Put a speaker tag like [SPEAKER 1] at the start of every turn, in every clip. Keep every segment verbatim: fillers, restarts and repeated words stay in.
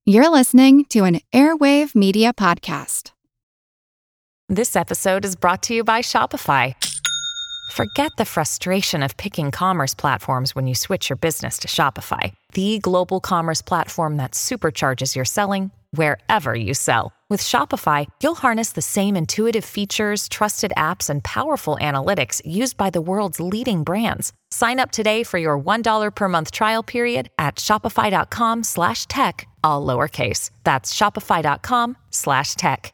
[SPEAKER 1] You're listening to an Airwave Media Podcast.
[SPEAKER 2] This episode is brought to you by Shopify. Forget the frustration of picking commerce platforms when you switch your business to Shopify, the global commerce platform that supercharges your selling wherever you sell. With Shopify, you'll harness the same intuitive features, trusted apps, and powerful analytics used by the world's leading brands. Sign up today for your one dollar per month trial period at shopify.com slash tech, all lowercase. That's shopify.com slash tech.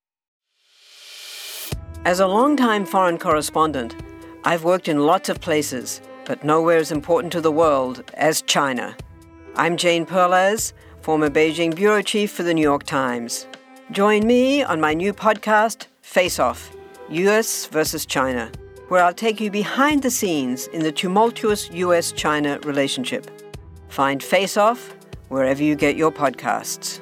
[SPEAKER 3] As a longtime foreign correspondent, I've worked in lots of places, but nowhere as important to the world as China. I'm Jane Perlez, former Beijing bureau chief for the New York Times. Join me on my new podcast, Face Off, U S versus China, where I'll take you behind the scenes in the tumultuous U S China relationship. Find Face Off wherever you get your podcasts.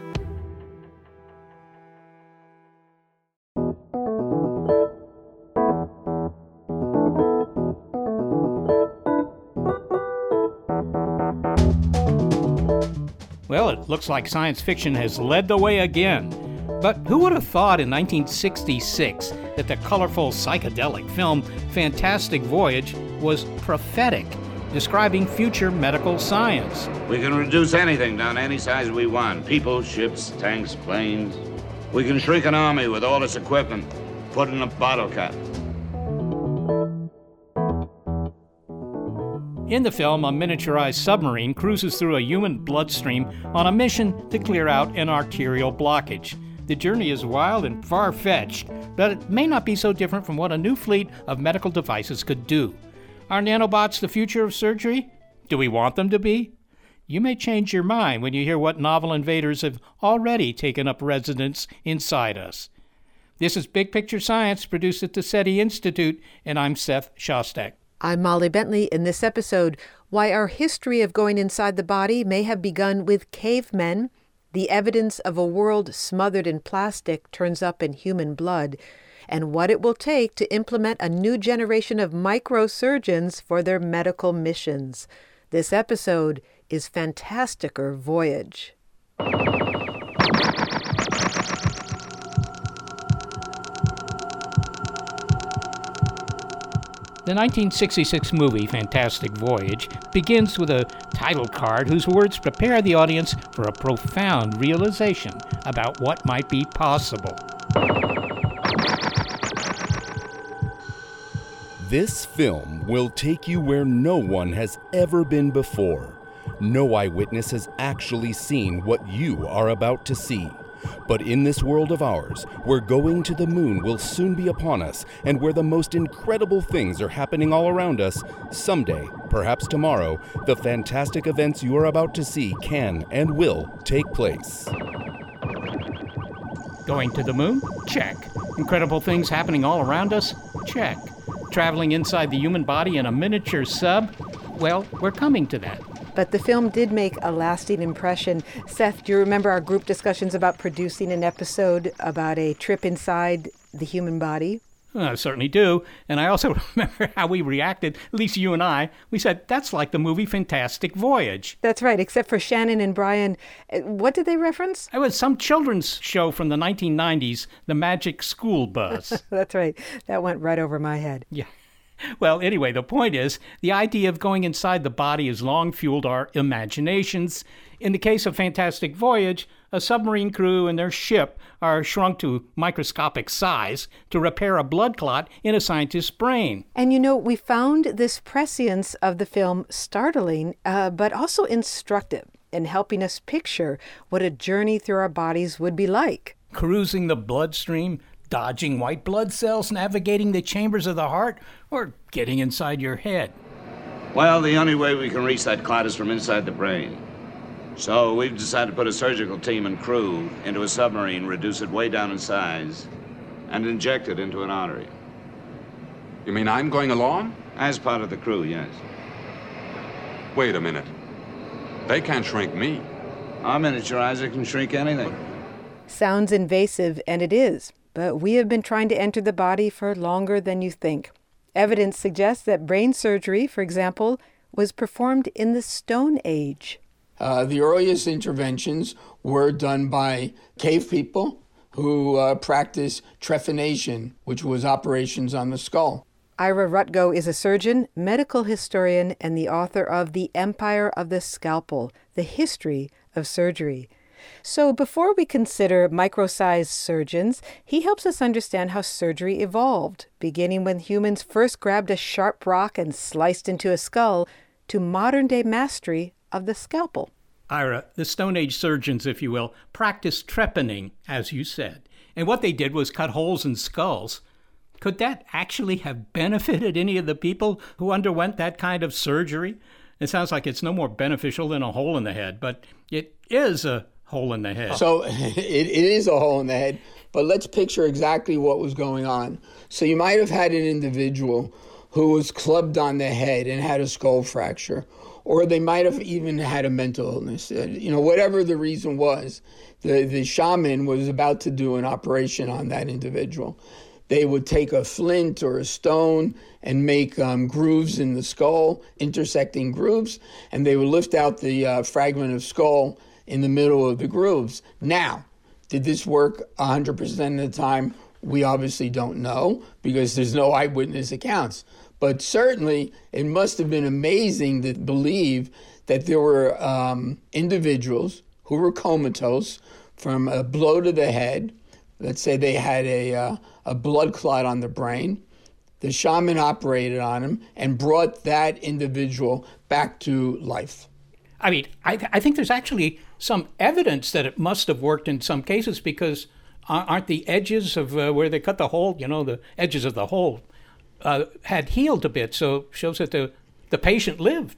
[SPEAKER 4] Well, it looks like science fiction has led the way again. But who would have thought in nineteen sixty-six that the colorful psychedelic film Fantastic Voyage was prophetic, describing future medical science?
[SPEAKER 5] We can reduce anything down to any size we want. People, ships, tanks, planes. We can shrink an army with all its equipment, put in a bottle cap.
[SPEAKER 4] In the film, a miniaturized submarine cruises through a human bloodstream on a mission to clear out an arterial blockage. The journey is wild and far-fetched, but it may not be so different from what a new fleet of medical devices could do. Are nanobots the future of surgery? Do we want them to be? You may change your mind when you hear what novel invaders have already taken up residence inside us. This is Big Picture Science, produced at the SETI Institute, and I'm Seth Shostak.
[SPEAKER 6] I'm Molly Bentley. In this episode, why our history of going inside the body may have begun with cavemen, the evidence of a world smothered in plastic turns up in human blood, and what it will take to implement a new generation of microsurgeons for their medical missions. This episode is Fantasticer Voyage.
[SPEAKER 4] The nineteen sixty-six movie Fantastic Voyage begins with a title card whose words prepare the audience for a profound realization about what might be possible.
[SPEAKER 7] This film will take you where no one has ever been before. No eyewitness has actually seen what you are about to see. But in this world of ours, where going to the moon will soon be upon us, and where the most incredible things are happening all around us, someday, perhaps tomorrow, the fantastic events you are about to see can and will take place.
[SPEAKER 4] Going to the moon? Check. Incredible things happening all around us? Check. Traveling inside the human body in a miniature sub? Well, we're coming to that.
[SPEAKER 6] But the film did make a lasting impression. Seth, do you remember our group discussions about producing an episode about a trip inside the human body?
[SPEAKER 4] Well, I certainly do. And I also remember how we reacted, at least you and I. We said, that's like the movie Fantastic Voyage.
[SPEAKER 6] That's right, except for Shannon and Brian. What did they reference?
[SPEAKER 4] It was some children's show from the nineteen nineties, The Magic School Bus.
[SPEAKER 6] That's right. That went right over my head.
[SPEAKER 4] Yeah. Well, anyway, the point is, the idea of going inside the body has long fueled our imaginations. In the case of Fantastic Voyage, a submarine crew and their ship are shrunk to microscopic size to repair a blood clot in a scientist's brain.
[SPEAKER 6] And you know, we found this prescience of the film startling, uh, but also instructive in helping us picture what a journey through our bodies would be like.
[SPEAKER 4] Cruising the bloodstream, dodging white blood cells, navigating the chambers of the heart, or getting inside your head?
[SPEAKER 5] Well, the only way we can reach that clot is from inside the brain. So we've decided to put a surgical team and crew into a submarine, reduce it way down in size, and inject it into an artery.
[SPEAKER 8] You mean I'm going along?
[SPEAKER 5] As part of the crew, yes.
[SPEAKER 8] Wait a minute. They can't shrink me.
[SPEAKER 5] Our miniaturizer can shrink anything.
[SPEAKER 6] Sounds invasive, and it is. But we have been trying to enter the body for longer than you think. Evidence suggests that brain surgery, for example, was performed in the Stone Age.
[SPEAKER 9] Uh, the earliest interventions were done by cave people who uh, practiced trephination, which was operations on the skull.
[SPEAKER 6] Ira Rutgo is a surgeon, medical historian, and the author of The Empire of the Scalpel, The History of Surgery. So before we consider micro-sized surgeons, he helps us understand how surgery evolved, beginning when humans first grabbed a sharp rock and sliced into a skull, to modern-day mastery of the scalpel.
[SPEAKER 4] Ira, the Stone Age surgeons, if you will, practiced trepanning, as you said. And what they did was cut holes in skulls. Could that actually have benefited any of the people who underwent that kind of surgery? It sounds like it's no more beneficial than a hole in the head, but it is a hole in the head.
[SPEAKER 9] So it, it is a hole in the head, but let's picture exactly what was going on. So you might have had an individual who was clubbed on the head and had a skull fracture, or they might have even had a mental illness. You know, whatever the reason was, the, the shaman was about to do an operation on that individual. They would take a flint or a stone and make um, grooves in the skull, intersecting grooves, and they would lift out the uh, fragment of skull in the middle of the grooves. Now, did this work one hundred percent of the time? We obviously don't know because there's no eyewitness accounts. But certainly, it must have been amazing to believe that there were um, individuals who were comatose from a blow to the head. Let's say they had a, uh, a blood clot on the brain. The shaman operated on him and brought that individual back to life.
[SPEAKER 4] I mean, I, th- I think there's actually some evidence that it must have worked in some cases because aren't the edges of uh, where they cut the hole, you know, the edges of the hole, Uh, had healed a bit, so shows that the, the patient lived.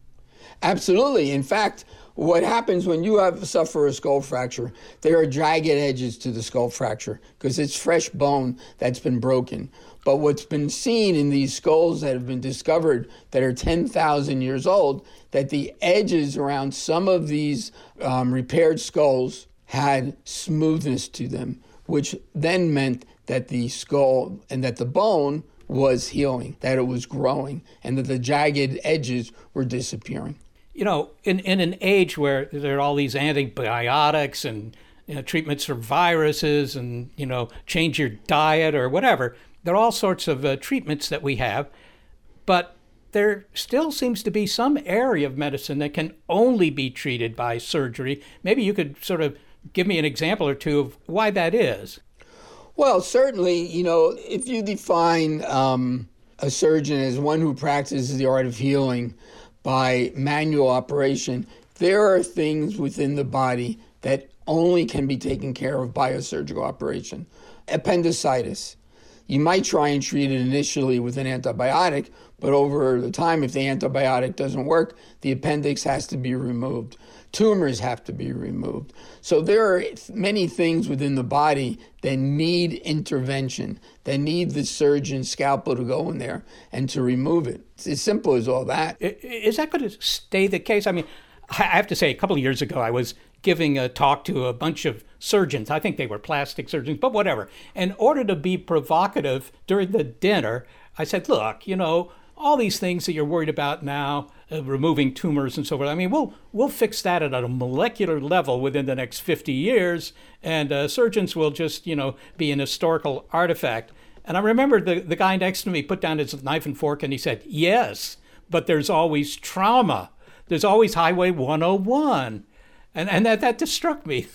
[SPEAKER 9] Absolutely. In fact, what happens when you have suffer a skull fracture, there are jagged edges to the skull fracture because it's fresh bone that's been broken. But what's been seen in these skulls that have been discovered that are ten thousand years old, that the edges around some of these um, repaired skulls had smoothness to them, which then meant that the skull and that the bone was healing, that it was growing, and that the jagged edges were disappearing.
[SPEAKER 4] You know, in, in an age where there are all these antibiotics and you know, treatments for viruses and, you know, change your diet or whatever, there are all sorts of uh, treatments that we have, but there still seems to be some area of medicine that can only be treated by surgery. Maybe you could sort of give me an example or two of why that is.
[SPEAKER 9] Well, certainly, you know, if you define um, a surgeon as one who practices the art of healing by manual operation, there are things within the body that only can be taken care of by a surgical operation. Appendicitis. You might try and treat it initially with an antibiotic, but over the time, if the antibiotic doesn't work, the appendix has to be removed. Tumors have to be removed. So there are many things within the body that need intervention, that need the surgeon's scalpel to go in there and to remove it. It's as simple as all that.
[SPEAKER 4] Is that going to stay the case? I mean, I have to say, a couple of years ago, I was giving a talk to a bunch of surgeons. I think they were plastic surgeons, but whatever. In order to be provocative during the dinner, I said, look, you know, all these things that you're worried about now, uh, removing tumors and so forth, I mean, we'll we'll fix that at a molecular level within the next fifty years, and uh, surgeons will just, you know, be an historical artifact. And I remember the, the guy next to me put down his knife and fork and he said, yes, but there's always trauma. There's always Highway one oh one. And and that, that just struck me.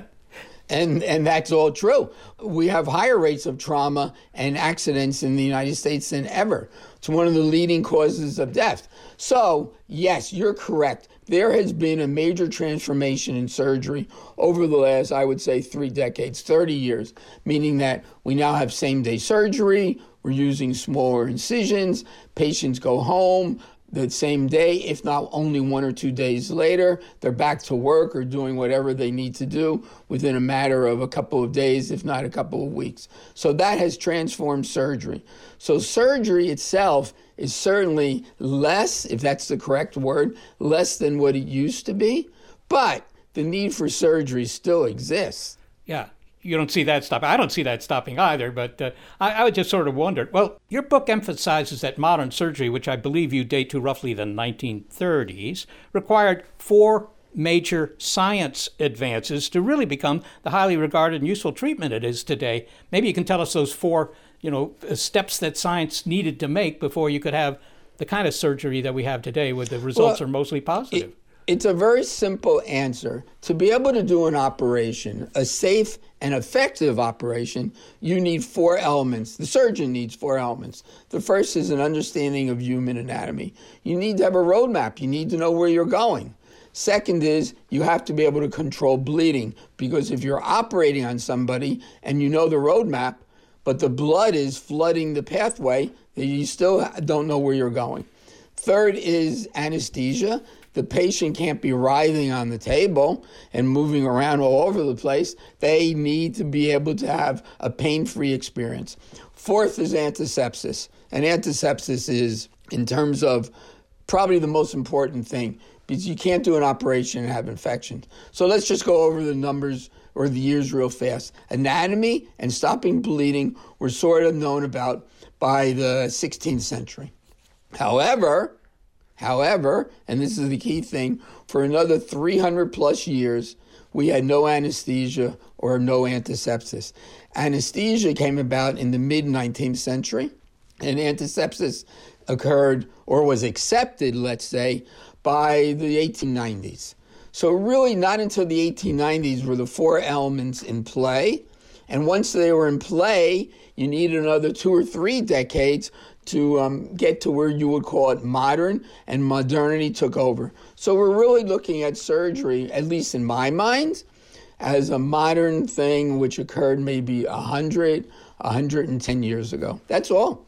[SPEAKER 9] And and that's all true. We have higher rates of trauma and accidents in the United States than ever. It's one of the leading causes of death. So, yes, you're correct. There has been a major transformation in surgery over the last, I would say, three decades, thirty years, meaning that we now have same-day surgery, we're using smaller incisions, patients go home the same day, if not only one or two days later, they're back to work or doing whatever they need to do within a matter of a couple of days, if not a couple of weeks. So that has transformed surgery. So surgery itself is certainly less, if that's the correct word, less than what it used to be, but the need for surgery still exists.
[SPEAKER 4] Yeah. You don't see that stopping. I don't see that stopping either, but uh, I, I would just sort of wonder. Well, your book emphasizes that modern surgery, which I believe you date to roughly the nineteen thirties, required four major science advances to really become the highly regarded and useful treatment it is today. Maybe you can tell us those four, you know, steps that science needed to make before you could have the kind of surgery that we have today, where the results well, are mostly positive.
[SPEAKER 9] It, it's a very simple answer. To be able to do an operation, a safe and effective operation, you need four elements. The surgeon needs four elements. The first is an understanding of human anatomy. You need to have a roadmap. You need to know where you're going. Second is you have to be able to control bleeding, because if you're operating on somebody and you know the roadmap, but the blood is flooding the pathway, you still don't know where you're going. Third is anesthesia. The patient can't be writhing on the table and moving around all over the place. They need to be able to have a pain-free experience. Fourth is antisepsis. And antisepsis is, in terms of probably the most important thing, because you can't do an operation and have infections. So let's just go over the numbers or the years real fast. Anatomy and stopping bleeding were sort of known about by the sixteenth century. However, however, and this is the key thing, for another three hundred plus years, we had no anesthesia or no antisepsis. Anesthesia came about in the mid-nineteenth century, and antisepsis occurred or was accepted, let's say, by the eighteen nineties. So really not until the eighteen nineties were the four elements in play. And once they were in play, you need another two or three decades to um, get to where you would call it modern, and modernity took over. So we're really looking at surgery, at least in my mind, as a modern thing which occurred maybe one hundred, one hundred ten years ago. That's all.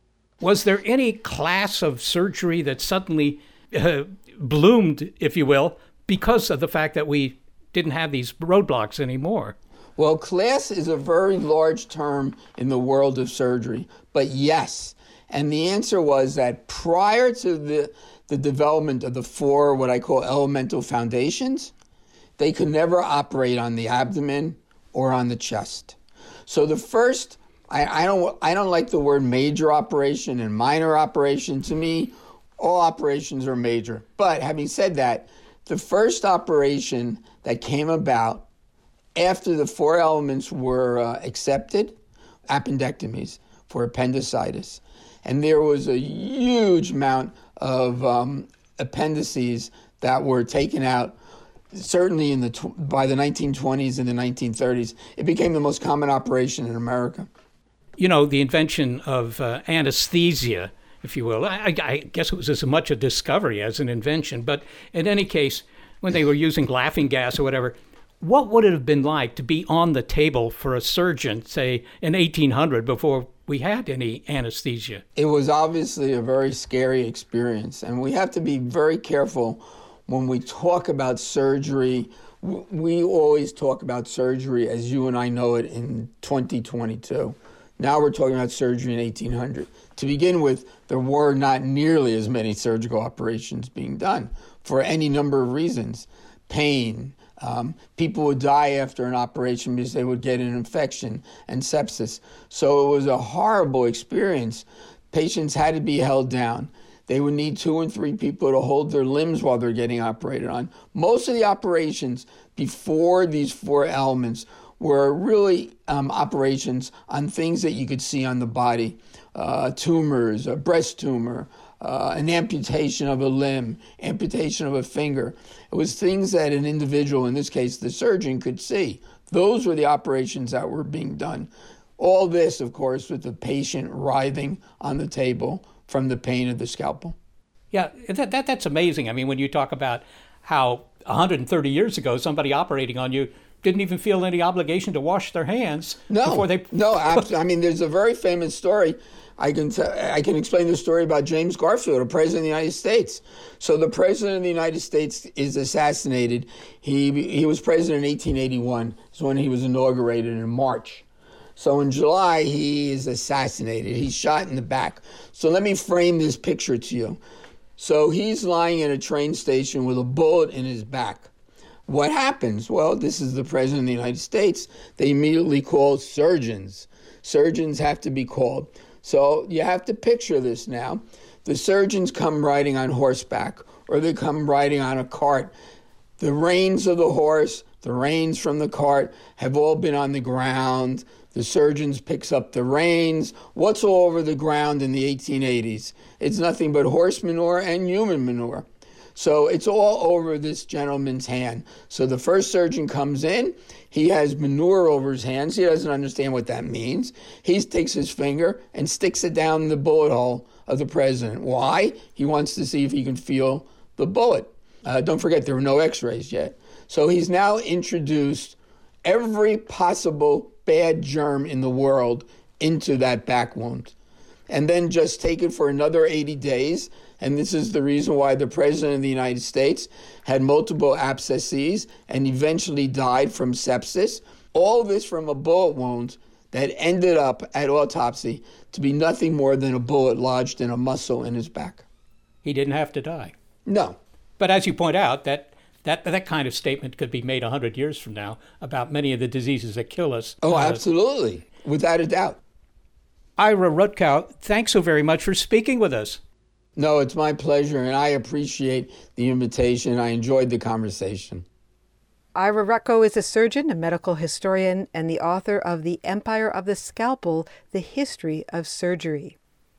[SPEAKER 4] Was there any class of surgery that suddenly uh, bloomed, if you will, because of the fact that we didn't have these roadblocks anymore?
[SPEAKER 9] Well, class is a very large term in the world of surgery, but yes. And the answer was that prior to the, the development of the four, what I call elemental foundations, they could never operate on the abdomen or on the chest. So the first, I, I don't I don't like the word major operation and minor operation. To me, all operations are major. But having said that, the first operation that came about after the four elements were uh, accepted, appendectomies for appendicitis. And there was a huge amount of um, appendices that were taken out, certainly in the tw- by the nineteen twenties and the nineteen thirties. It became the most common operation in America.
[SPEAKER 4] You know, the invention of uh, anesthesia, if you will, I, I guess it was as much a discovery as an invention. But in any case, when they were using laughing gas or whatever, what would it have been like to be on the table for a surgeon, say, in eighteen hundred, before we had any anesthesia?
[SPEAKER 9] It was obviously a very scary experience, and we have to be very careful when we talk about surgery. We always talk about surgery as you and I know it in twenty twenty-two. Now we're talking about surgery in eighteen hundred. To begin with, there were not nearly as many surgical operations being done for any number of reasons. Pain. Um, people would die after an operation because they would get an infection and sepsis. So it was a horrible experience. Patients had to be held down. They would need two and three people to hold their limbs while they're getting operated on. Most of the operations before these four elements were really um, operations on things that you could see on the body. Uh, tumors, a breast tumor, uh, an amputation of a limb, amputation of a finger. It was things that an individual, in this case the surgeon, could see. Those were the operations that were being done. All this, of course, with the patient writhing on the table from the pain of the scalpel.
[SPEAKER 4] Yeah, that, that that's amazing. I mean, when you talk about how one hundred thirty years ago somebody operating on you didn't even feel any obligation to wash their hands
[SPEAKER 9] no,
[SPEAKER 4] before they...
[SPEAKER 9] No, absolutely. I mean, there's a very famous story. I can t- I can explain the story about James Garfield, a president of the United States. So the president of the United States is assassinated. He he was president in eighteen eighty-one. It's when he was inaugurated in March. So in July, he is assassinated. He's shot in the back. So let me frame this picture to you. So he's lying at a train station with a bullet in his back. What happens? Well, this is the president of the United States. They immediately call surgeons. Surgeons have to be called. So you have to picture this now. The surgeons come riding on horseback, or they come riding on a cart. The reins of the horse, the reins from the cart have all been on the ground. The surgeons picks up the reins. What's all over the ground in the eighteen eighties? It's nothing but horse manure and human manure. So it's all over this gentleman's hand. So the first surgeon comes in. He has manure over his hands. He doesn't understand what that means. He takes his finger and sticks it down the bullet hole of the president. Why? He wants to see if he can feel the bullet. Uh, don't forget, there were no x-rays yet. So he's now introduced every possible bad germ in the world into that back wound. And then just take it for another eighty days. And this is the reason why the President of the United States had multiple abscesses and eventually died from sepsis. All this from a bullet wound that ended up at autopsy to be nothing more than a bullet lodged in a muscle in his back.
[SPEAKER 4] He didn't have to die.
[SPEAKER 9] No.
[SPEAKER 4] But as you point out, that that that kind of statement could be made one hundred years from now about many of the diseases that kill us.
[SPEAKER 9] Oh,
[SPEAKER 4] uh,
[SPEAKER 9] absolutely. Without a doubt.
[SPEAKER 4] Ira Rutkow, thanks so very much for speaking with us.
[SPEAKER 9] No, it's my pleasure, and I appreciate the invitation. I enjoyed the conversation.
[SPEAKER 6] Ira Rutkow is a surgeon, a medical historian, and the author of The Empire of the Scalpel, The History of Surgery.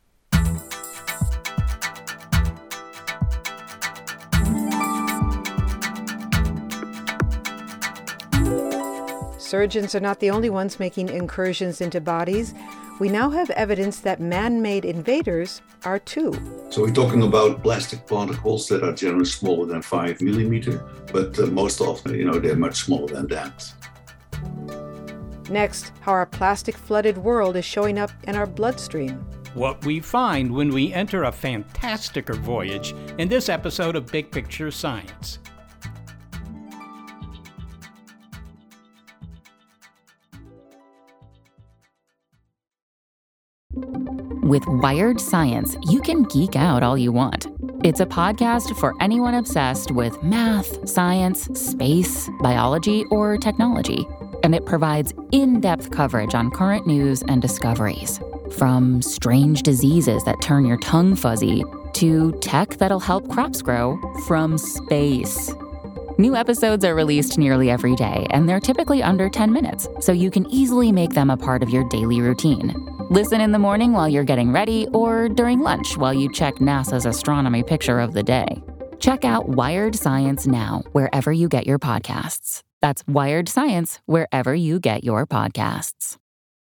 [SPEAKER 6] Surgeons are not the only ones making incursions into bodies. We now have evidence that man-made invaders are too.
[SPEAKER 10] So we're talking about plastic particles that are generally smaller than five millimeter, but uh, most often, you know, they're much smaller than that.
[SPEAKER 6] Next, how our plastic-flooded world is showing up in our bloodstream.
[SPEAKER 4] What we find when we enter a fantastical voyage in this episode of Big Picture Science.
[SPEAKER 2] With Wired Science, you can geek out all you want. It's a podcast for anyone obsessed with math, science, space, biology, or technology. And it provides in-depth coverage on current news and discoveries. From strange diseases that turn your tongue fuzzy to tech that'll help crops grow from space. New episodes are released nearly every day, and they're typically under ten minutes, so you can easily make them a part of your daily routine. Listen in the morning while you're getting ready or during lunch while you check NASA's astronomy picture of the day. Check out Wired Science now, wherever you get your podcasts. That's Wired Science, wherever you get your podcasts.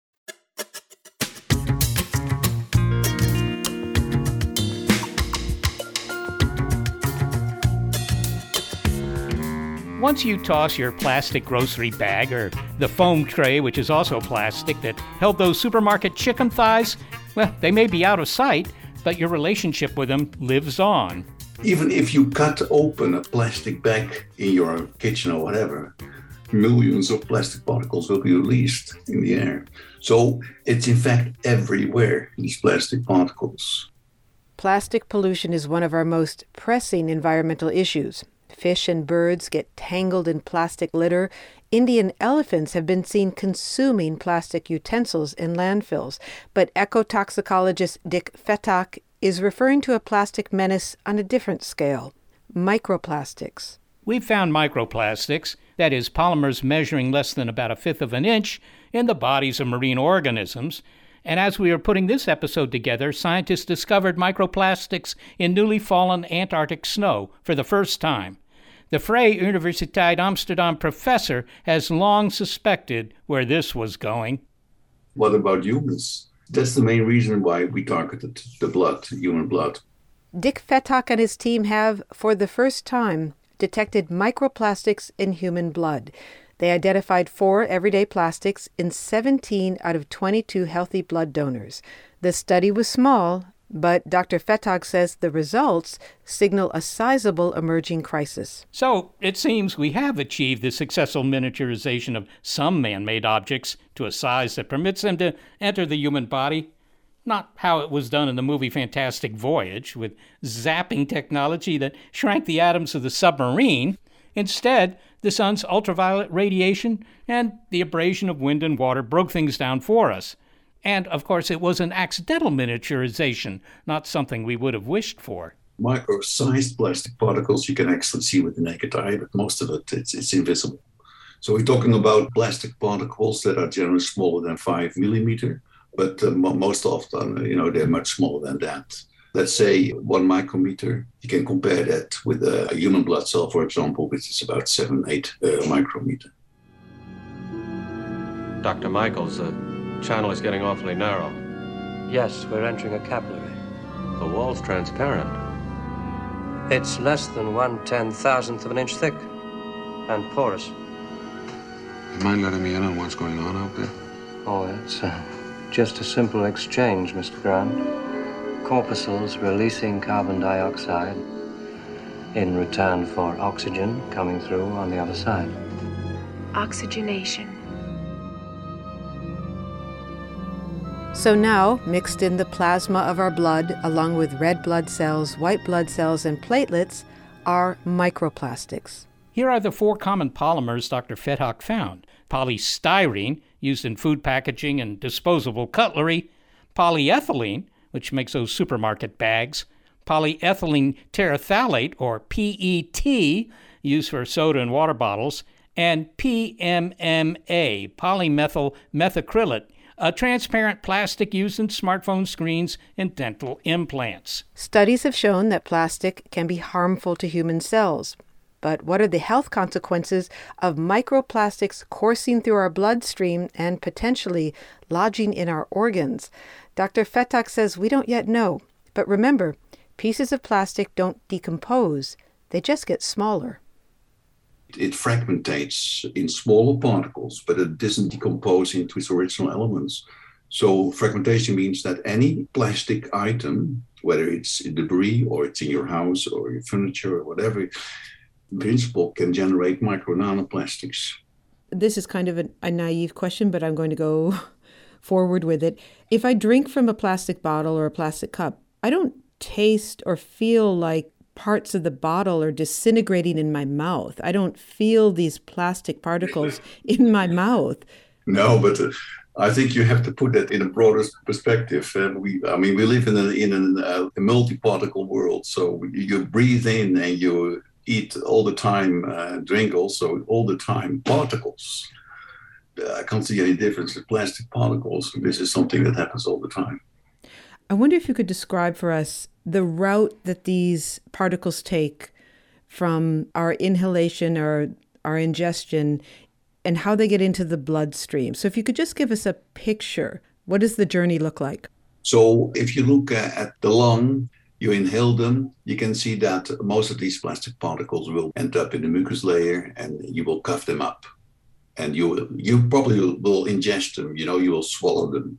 [SPEAKER 4] Once you toss your plastic grocery bag or the foam tray, which is also plastic, that held those supermarket chicken thighs, well, they may be out of sight, but your relationship with them lives on.
[SPEAKER 10] Even if you cut open a plastic bag in your kitchen or whatever, millions of plastic particles will be released in the air. So it's in fact everywhere, these plastic particles.
[SPEAKER 6] Plastic pollution is one of our most pressing environmental issues. Fish and birds get tangled in plastic litter. Indian elephants have been seen consuming plastic utensils in landfills. But ecotoxicologist Dick Fettock is referring to a plastic menace on a different scale: microplastics.
[SPEAKER 4] We've found microplastics, that is, polymers measuring less than about a fifth of an inch, in the bodies of marine organisms. And as we were putting this episode together, scientists discovered microplastics in newly fallen Antarctic snow for the first time. The Vrije Universiteit Amsterdam professor has long suspected where this was going.
[SPEAKER 10] What about humans? That's the main reason why we targeted the blood, human blood.
[SPEAKER 6] Dick Fettock and his team have, for the first time, detected microplastics in human blood. They identified four everyday plastics in seventeen out of twenty-two healthy blood donors. The study was small, but Doctor Fettock says the results signal a sizable emerging crisis.
[SPEAKER 4] So it seems we have achieved the successful miniaturization of some man-made objects to a size that permits them to enter the human body. Not how it was done in the movie Fantastic Voyage, with zapping technology that shrank the atoms of the submarine. Instead, the sun's ultraviolet radiation and the abrasion of wind and water broke things down for us. And, of course, it was an accidental miniaturization, not something we would have wished for.
[SPEAKER 10] Micro-sized plastic particles you can actually see with the naked eye, but most of it, it's, it's invisible. So we're talking about plastic particles that are generally smaller than five millimeter, but uh, most often, you know, they're much smaller than that. Let's say one micrometer. You can compare that with a, a human blood cell, for example, which is about seven, eight uh, micrometer.
[SPEAKER 11] Doctor Michaels, the channel is getting awfully narrow.
[SPEAKER 12] Yes, we're entering a capillary.
[SPEAKER 11] The wall's transparent.
[SPEAKER 12] It's less than one ten-thousandth of an inch thick and porous.
[SPEAKER 8] You mind letting me in on what's going on out there?
[SPEAKER 12] Oh, it's uh, just a simple exchange, Mister Grant. Corpuscles releasing carbon dioxide in return for oxygen coming through on the other side.
[SPEAKER 13] Oxygenation.
[SPEAKER 6] So now, mixed in the plasma of our blood, along with red blood cells, white blood cells, and platelets, are microplastics.
[SPEAKER 4] Here are the four common polymers Doctor Fettach found. Polystyrene, used in food packaging and disposable cutlery. Polyethylene, which makes those supermarket bags. Polyethylene terephthalate, or P E T, used for soda and water bottles. And P M M A, polymethyl methacrylate, a transparent plastic used in smartphone screens and dental implants.
[SPEAKER 6] Studies have shown that plastic can be harmful to human cells. But what are the health consequences of microplastics coursing through our bloodstream and potentially lodging in our organs? Doctor Fettach says we don't yet know. But remember, pieces of plastic don't decompose. They just get smaller.
[SPEAKER 10] It fragmentates in smaller particles, but it doesn't decompose into its original elements. So fragmentation means that any plastic item, whether it's debris or it's in your house or your furniture or whatever, in principle can generate micro nanoplastics.
[SPEAKER 6] This is kind of a, a naive question, but I'm going to go forward with it. If I drink from a plastic bottle or a plastic cup, I don't taste or feel like parts of the bottle are disintegrating in my mouth. I don't feel these plastic particles in my mouth.
[SPEAKER 10] No, but uh, I think you have to put that in a broader perspective. Uh, we, I mean, we live in a, in an, uh, a multi-particle world. So you breathe in and you eat all the time, uh, drink also all the time particles. Uh, I can't see any difference with plastic particles. This is something that happens all the time.
[SPEAKER 6] I wonder if you could describe for us the route that these particles take from our inhalation or our ingestion and how they get into the bloodstream. So if you could just give us a picture, what does the journey look like?
[SPEAKER 10] So if you look at the lung, you inhale them, you can see that most of these plastic particles will end up in the mucus layer and you will cough them up. And you you probably will ingest them, you know, you will swallow them.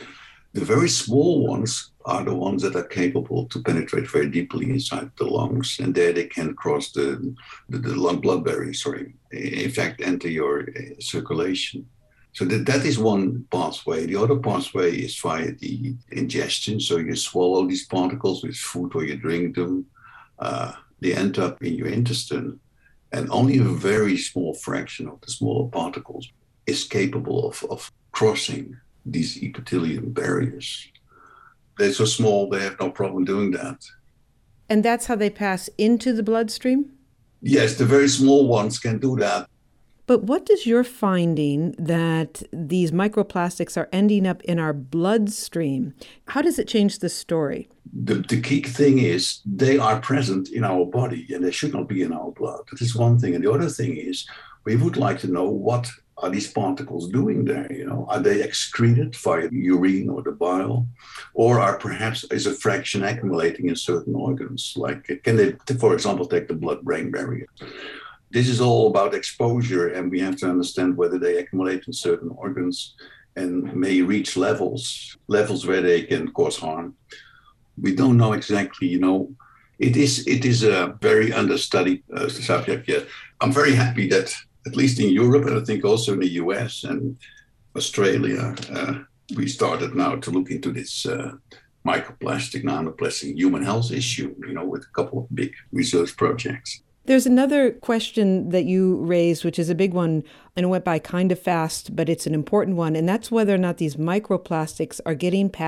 [SPEAKER 10] The very small ones are the ones that are capable to penetrate very deeply inside the lungs, and there they can cross the, the, the lung blood barrier, sorry, in fact, enter your uh, circulation. So that, that is one pathway. The other pathway is via the ingestion. So you swallow these particles with food or you drink them. Uh, they end up in your intestine, and only a very small fraction of the smaller particles is capable of, of crossing these epithelial barriers. They're so small, they have no problem doing that.
[SPEAKER 6] And that's how they pass into the bloodstream?
[SPEAKER 10] Yes, the very small ones can do that.
[SPEAKER 6] But what does your finding that these microplastics are ending up in our bloodstream, how does it change the story?
[SPEAKER 10] The, the key thing is they are present in our body and they should not be in our blood. That is one thing. And the other thing is we would like to know what are these particles doing there? You know, are they excreted via the urine or the bile, or are perhaps is a fraction accumulating in certain organs? Like, can they, for example, take the blood-brain barrier? This is all about exposure, and we have to understand whether they accumulate in certain organs and may reach levels levels where they can cause harm. We don't know exactly. You know, it is it is a very understudied uh, subject yet. I'm very happy that, at least in Europe, and I think also in the U S and Australia, uh, we started now to look into this uh, microplastic, nanoplastic human health issue, you know, with a couple of big research projects.
[SPEAKER 6] There's another question that you raised, which is a big one, and it went by kind of fast, but it's an important one, and that's whether or not these microplastics are getting past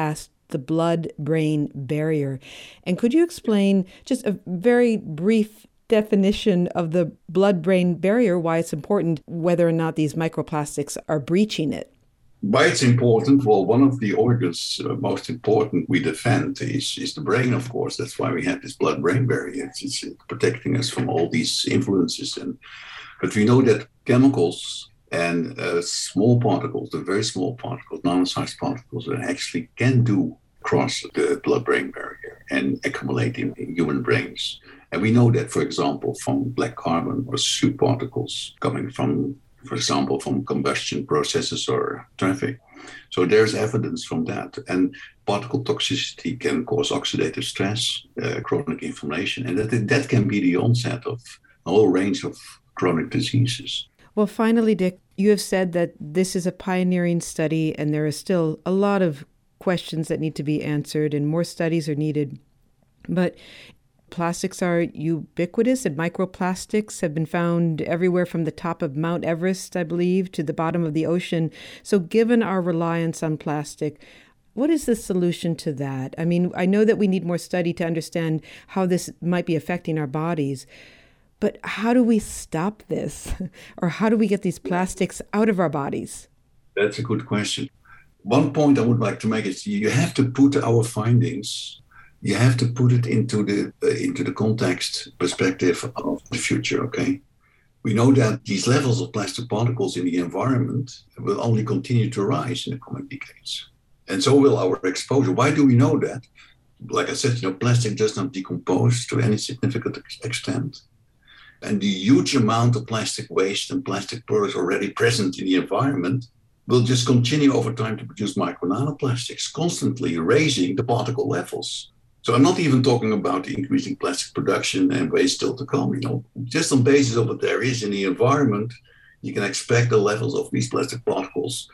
[SPEAKER 6] the blood-brain barrier. And could you explain just a very brief definition of the blood-brain barrier, why it's important, whether or not these microplastics are breaching it?
[SPEAKER 10] Why it's important? Well, one of the organs uh, most important we defend is, is the brain, of course. That's why we have this blood-brain barrier. It's, it's protecting us from all these influences. And but we know that chemicals and uh, small particles, the very small particles, nano-sized particles, that actually can do cross the blood-brain barrier and accumulate in, in human brains. And we know that, for example, from black carbon or soot particles coming from, for example, from combustion processes or traffic. So there's evidence from that. And particle toxicity can cause oxidative stress, uh, chronic inflammation, and that, that can be the onset of a whole range of chronic diseases.
[SPEAKER 6] Well, finally, Dick, you have said that this is a pioneering study and there is still a lot of questions that need to be answered and more studies are needed. But plastics are ubiquitous and microplastics have been found everywhere from the top of Mount Everest, I believe, to the bottom of the ocean. So given our reliance on plastic, what is the solution to that? I mean, I know that we need more study to understand how this might be affecting our bodies. But how do we stop this? Or how do we get these plastics out of our bodies?
[SPEAKER 10] That's a good question. One point I would like to make is you have to put our findings, you have to put it into the uh, into the context perspective of the future, okay? We know that these levels of plastic particles in the environment will only continue to rise in the coming decades. And so will our exposure. Why do we know that? Like I said, you know, plastic does not decompose to any significant extent. And the huge amount of plastic waste and plastic products already present in the environment will just continue over time to produce micro nanoplastics, constantly raising the particle levels. So I'm not even talking about increasing plastic production and waste still to come. You know, just on basis of what there is in the environment, you can expect the levels of these plastic particles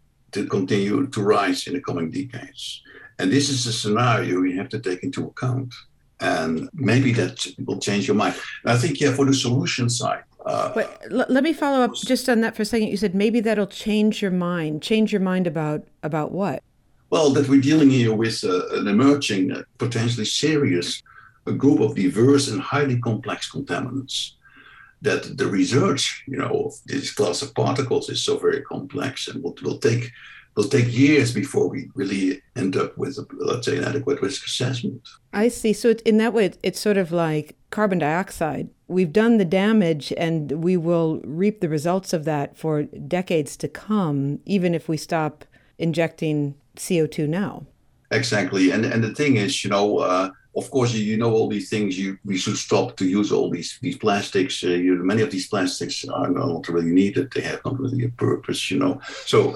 [SPEAKER 10] to continue to rise in the coming decades. And this is a scenario you have to take into account. And maybe that will change your mind. And I think, yeah, for the solution side. Uh,
[SPEAKER 6] but l- let me follow up just on that for a second. You said maybe that'll change your mind. Change your mind about about what?
[SPEAKER 10] Well, that we're dealing here with uh, an emerging, uh, potentially serious a group of diverse and highly complex contaminants. That the research, you know, of this class of particles is so very complex and will, will take will take years before we really end up with, a, let's say, an adequate risk assessment.
[SPEAKER 6] I see. So in that way, it's sort of like carbon dioxide. We've done the damage and we will reap the results of that for decades to come, even if we stop injecting C O two now.
[SPEAKER 10] Exactly. And and the thing is, you know, uh, of course, you, you know all these things. You we should stop to use all these these plastics. Uh, you, many of these plastics are not really needed. They have not really a purpose, you know. So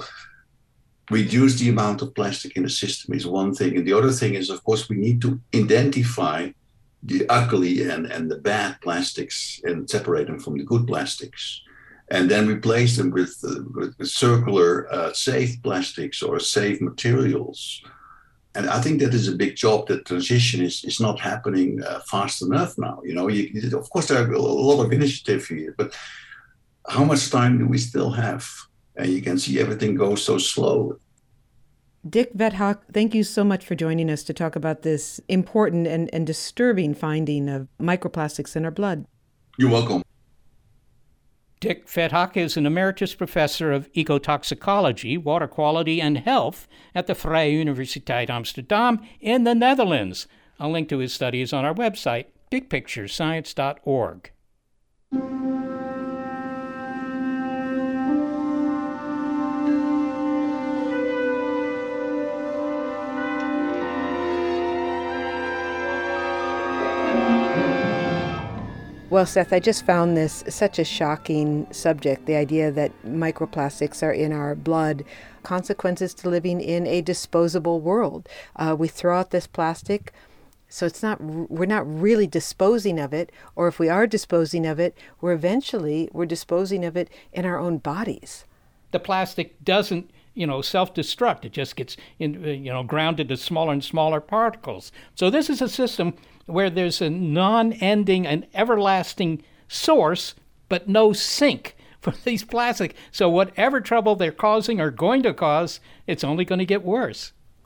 [SPEAKER 10] reduce the amount of plastic in the system is one thing. And the other thing is, of course, we need to identify the ugly and, and the bad plastics and separate them from the good plastics. And then replace them with, uh, with circular, uh, safe plastics or safe materials. And I think that is a big job. That transition is, is not happening uh, fast enough now. You know, you, of course, there are a lot of initiative here, but how much time do we still have? And you can see everything goes so slow.
[SPEAKER 6] Dick Vethock, thank you so much for joining us to talk about this important and, and disturbing finding of microplastics in our blood.
[SPEAKER 10] You're welcome.
[SPEAKER 4] Dick Vethock is an emeritus professor of ecotoxicology, water quality, and health at the Vrije Universiteit Amsterdam in the Netherlands. A link to his study is on our website, big picture science dot org.
[SPEAKER 6] Well, Seth, I just found this such a shocking subject, the idea that microplastics are in our blood, consequences to living in a disposable world. Uh, we throw out this plastic, so it's not, we're not really disposing of it, or if we are disposing of it, we're eventually, we're disposing of it in our own bodies.
[SPEAKER 4] The plastic doesn't, you know, self-destruct. It just gets, in, you know, ground into smaller and smaller particles. So this is a system where there's a non-ending and everlasting source, but no sink for these plastics. So whatever trouble they're causing or going to cause, it's only going to get worse.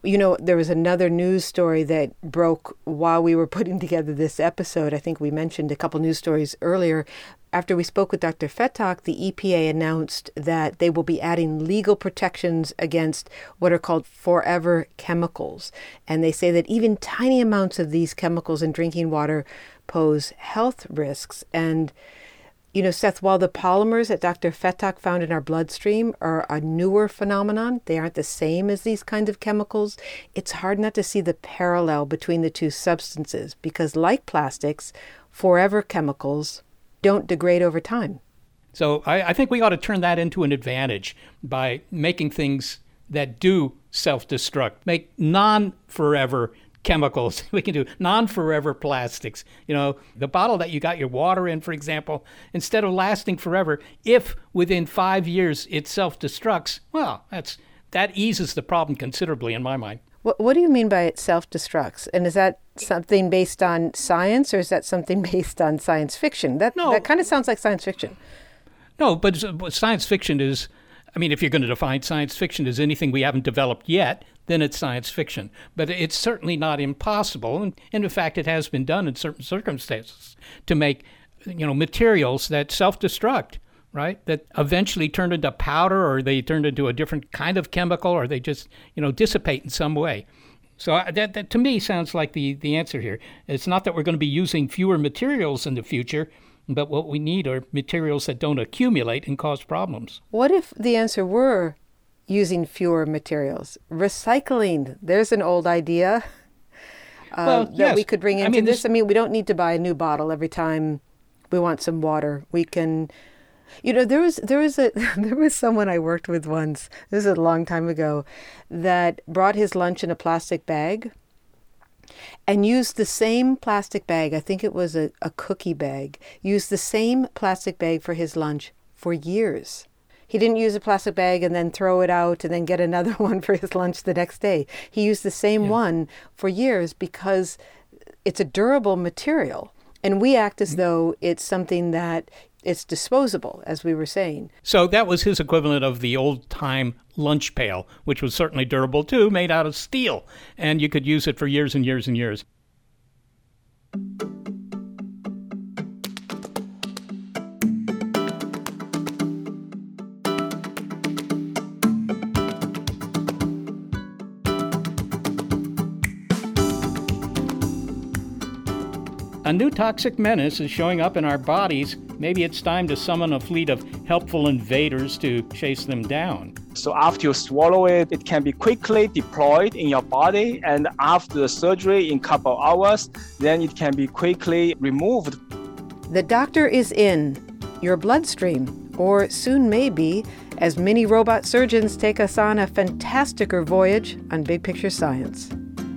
[SPEAKER 6] You know, there was another news story that broke while we were putting together this episode. I think we mentioned a couple news stories earlier. After we spoke with Doctor Fetak, the E P A announced that they will be adding legal protections against what are called forever chemicals. And they say that even tiny amounts of these chemicals in drinking water pose health risks. And you know, Seth, while the polymers that Doctor Fetak found in our bloodstream are a newer phenomenon, they aren't the same as these kinds of chemicals, it's hard not to see the parallel between the two substances because, like plastics, forever chemicals don't degrade over time.
[SPEAKER 4] So I, I think we ought to turn that into an advantage by making things that do self-destruct, make non-forever chemicals. We can do non-forever plastics. You know, the bottle that you got your water in, for example, instead of lasting forever, if within five years it self-destructs, well, that's that eases the problem considerably in my mind.
[SPEAKER 6] What, what do you mean by it self-destructs? And is that something based on science or is that something based on science fiction? That,
[SPEAKER 4] no.
[SPEAKER 6] that kind of sounds like science fiction.
[SPEAKER 4] No, but science fiction is, I mean, if you're going to define science fiction as anything we haven't developed yet, then it's science fiction. But it's certainly not impossible, and, and in fact, it has been done in certain circumstances to make, you know, materials that self-destruct, right? That eventually turn into powder, or they turn into a different kind of chemical, or they just, you know, dissipate in some way. So that, that to me sounds like the, the answer here. It's not that we're going to be using fewer materials in the future, but what we need are materials that don't accumulate and cause problems.
[SPEAKER 6] What if the answer were using fewer materials? Recycling, there's an old idea uh,
[SPEAKER 4] well,
[SPEAKER 6] that
[SPEAKER 4] yes.
[SPEAKER 6] we could bring into
[SPEAKER 4] I mean,
[SPEAKER 6] this.
[SPEAKER 4] this.
[SPEAKER 6] I mean, we don't need to buy a new bottle every time we want some water. We can, you know, there was there was a there was someone I worked with once, this is a long time ago, that brought his lunch in a plastic bag and used the same plastic bag, I think it was a, a cookie bag, used the same plastic bag for his lunch for years. He didn't use a plastic bag and then throw it out and then get another one for his lunch the next day. He used the same yeah. one for years because it's a durable material. And we act as though it's something that it's disposable, as we were saying.
[SPEAKER 4] So that was his equivalent of the old-time lunch pail, which was certainly durable too, made out of steel. And you could use it for years and years and years. A new toxic menace is showing up in our bodies. Maybe it's time to summon a fleet of helpful invaders to chase them down.
[SPEAKER 14] So after you swallow it, it can be quickly deployed in your body, and after the surgery in a couple of hours, then it can be quickly removed.
[SPEAKER 6] The doctor is in your bloodstream, or soon may be, as many robot surgeons take us on a fantasticer voyage on Big Picture Science.